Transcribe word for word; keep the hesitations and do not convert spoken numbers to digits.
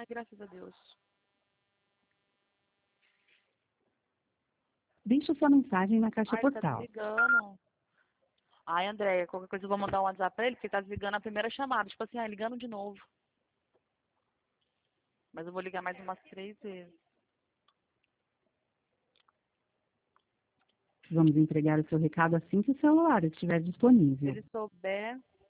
Ai, graças a Deus. Deixe sua mensagem na caixa Ai, ele tá postal. desligando. Ai, Andréia, qualquer coisa eu vou mandar um WhatsApp pra ele, porque ele tá desligando a primeira chamada. Tipo assim, ai, ligando de novo. Mas eu vou ligar mais umas três vezes. Vamos entregar o seu recado assim que o celular estiver Se disponível. ele souber...